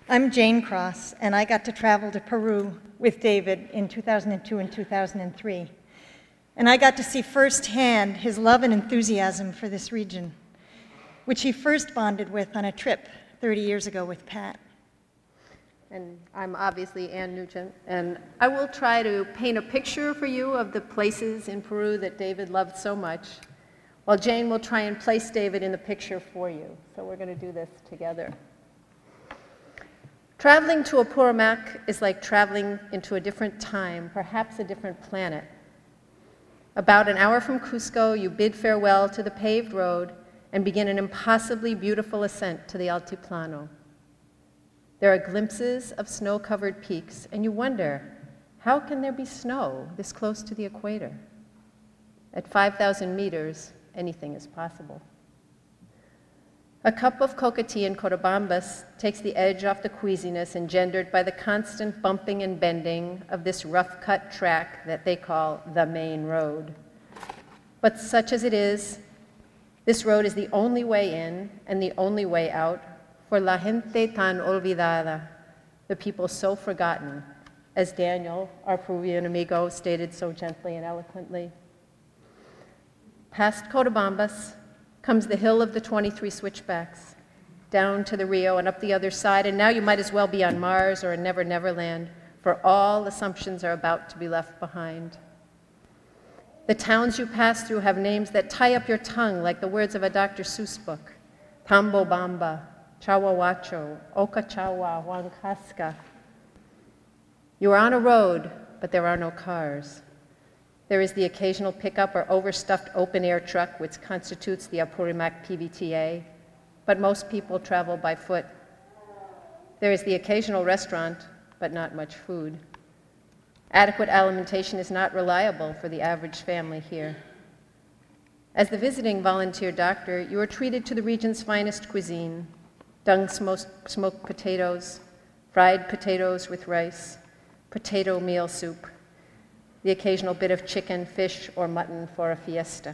I'm Jane Cross, and I got to travel to Peru with David in 2002 and 2003. And I got to see firsthand his love and enthusiasm for this region, which he first bonded with on a trip 30 years ago with Pat. And I'm obviously Ann Nugent, and I will try to paint a picture for you of the places in Peru that David loved so much, while Jane will try and place David in the picture for you. So we're going to do this together. Traveling to Apurimac is like traveling into a different time, perhaps a different planet. About an hour from Cusco, you bid farewell to the paved road and begin an impossibly beautiful ascent to the Altiplano. There are glimpses of snow-covered peaks, and you wonder, how can there be snow this close to the equator? At 5,000 meters, anything is possible. A cup of coca tea in Cotabambas takes the edge off the queasiness engendered by the constant bumping and bending of this rough-cut track that they call the main road. But such as it is, this road is the only way in and the only way out for la gente tan olvidada, the people so forgotten, as Daniel, our Peruvian amigo, stated so gently and eloquently. Past Cotabambas comes the hill of the 23 switchbacks, down to the Rio and up the other side, and now you might as well be on Mars or in Never Never Land, for all assumptions are about to be left behind. The towns you pass through have names that tie up your tongue like the words of a Dr. Seuss book. Tambobamba, Chawahuacho, Ocachawa, Huancasca. You are on a road, but there are no cars. There is the occasional pickup or overstuffed open-air truck which constitutes the Apurimac PVTA, but most people travel by foot. There is the occasional restaurant, but not much food. Adequate alimentation is not reliable for the average family here. As the visiting volunteer doctor, you are treated to the region's finest cuisine: smoked potatoes, fried potatoes with rice, potato meal soup, the occasional bit of chicken, fish, or mutton for a fiesta.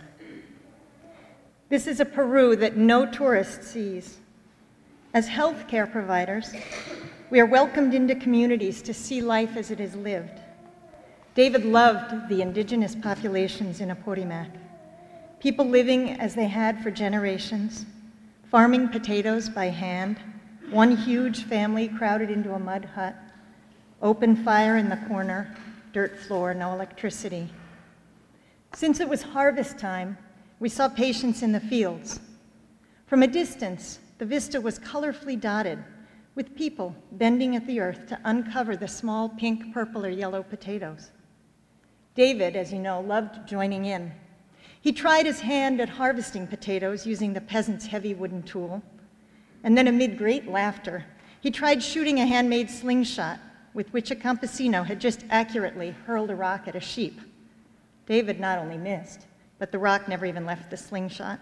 This is a Peru that no tourist sees. As healthcare providers, we are welcomed into communities to see life as it is lived. David loved the indigenous populations in Apurimac, people living as they had for generations, farming potatoes by hand, one huge family crowded into a mud hut, open fire in the corner, dirt floor, no electricity. Since it was harvest time, we saw patients in the fields. From a distance, the vista was colorfully dotted with people bending at the earth to uncover the small pink, purple, or yellow potatoes. David, as you know, loved joining in. He tried his hand at harvesting potatoes using the peasant's heavy wooden tool, and then amid great laughter, he tried shooting a handmade slingshot with which a campesino had just accurately hurled a rock at a sheep. David not only missed, but the rock never even left the slingshot.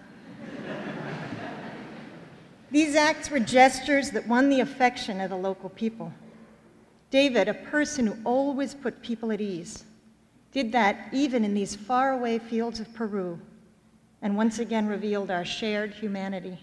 These acts were gestures that won the affection of the local people. David, a person who always put people at ease, did that even in these faraway fields of Peru, and once again revealed our shared humanity.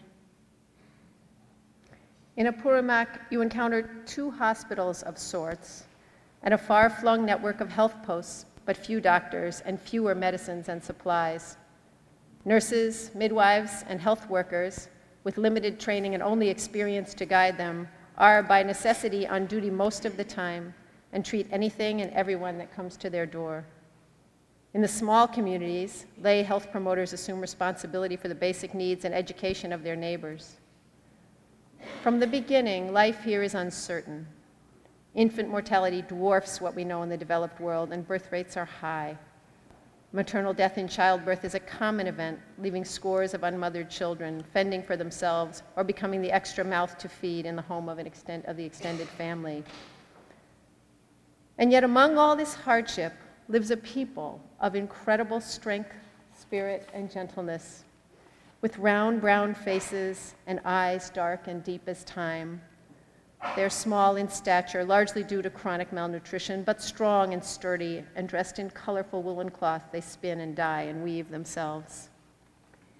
In Apurimac, you encounter two hospitals of sorts and a far-flung network of health posts, but few doctors and fewer medicines and supplies. Nurses, midwives, and health workers, with limited training and only experience to guide them, are by necessity on duty most of the time and treat anything and everyone that comes to their door. In the small communities, lay health promoters assume responsibility for the basic needs and education of their neighbors. From the beginning, life here is uncertain. Infant mortality dwarfs what we know in the developed world, and birth rates are high. Maternal death in childbirth is a common event, leaving scores of unmothered children fending for themselves or becoming the extra mouth to feed in the home of the extended family. And yet among all this hardship lives a people of incredible strength, spirit, and gentleness, with round brown faces and eyes dark and deep as time. They're small in stature, largely due to chronic malnutrition, but strong and sturdy, and dressed in colorful woolen cloth they spin and dye and weave themselves.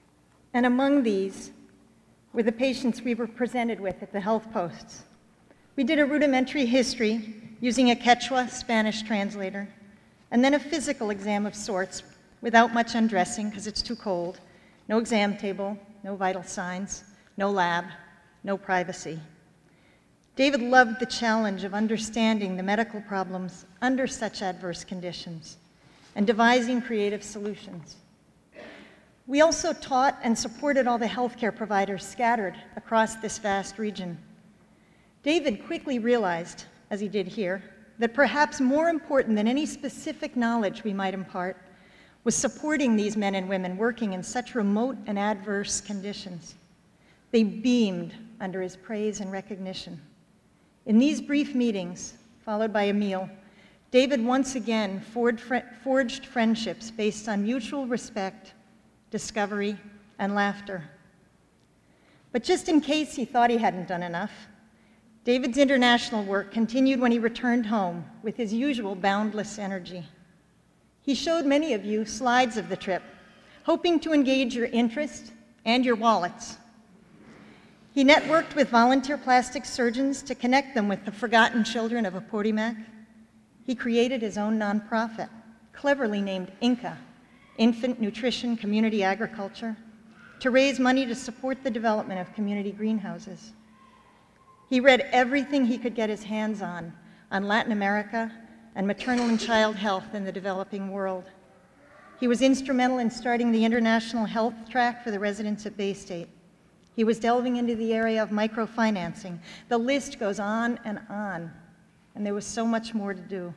And among these were the patients we were presented with at the health posts. We did a rudimentary history using a Quechua Spanish translator, and then a physical exam of sorts without much undressing because it's too cold, no exam table, no vital signs, no lab, no privacy. David loved the challenge of understanding the medical problems under such adverse conditions and devising creative solutions. We also taught and supported all the healthcare providers scattered across this vast region. David quickly realized, as he did here, that perhaps more important than any specific knowledge we might impart was supporting these men and women working in such remote and adverse conditions. They beamed under his praise and recognition. In these brief meetings, followed by a meal, David once again forged friendships based on mutual respect, discovery, and laughter. But just in case he thought he hadn't done enough, David's international work continued when he returned home with his usual boundless energy. He showed many of you slides of the trip, hoping to engage your interest and your wallets. He networked with volunteer plastic surgeons to connect them with the forgotten children of Apurimac. He created his own nonprofit, cleverly named INCA, Infant Nutrition Community Agriculture, to raise money to support the development of community greenhouses. He read everything he could get his hands on Latin America and maternal and child health in the developing world. He was instrumental in starting the International Health Track for the residents at Bay State. He was delving into the area of microfinancing. The list goes on, and there was so much more to do.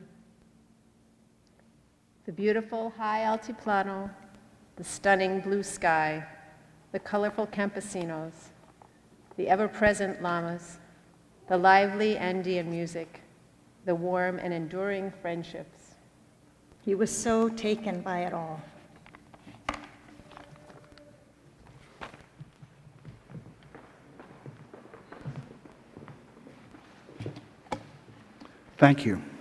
The beautiful high altiplano, the stunning blue sky, the colorful campesinos, the ever-present llamas, the lively Andean music, the warm and enduring friendships. He was so taken by it all. Thank you.